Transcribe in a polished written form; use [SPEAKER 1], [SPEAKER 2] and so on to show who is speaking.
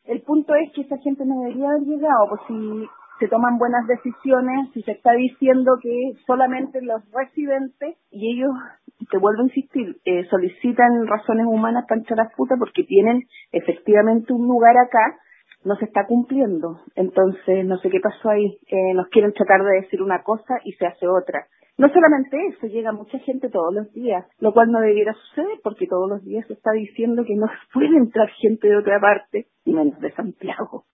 [SPEAKER 1] El punto es que esa gente no debería haber llegado, pues si se toman buenas decisiones, si se está diciendo que solamente los residentes, y ellos, te vuelvo a insistir, solicitan razones humanas para echar a puta porque tienen efectivamente un lugar acá, no se está cumpliendo. Entonces, no sé qué pasó ahí. Nos quieren tratar de decir una cosa y se hace otra. No solamente eso, llega mucha gente todos los días, lo cual no debiera suceder porque todos los días se está diciendo que no puede entrar gente de otra parte, y menos de Santiago.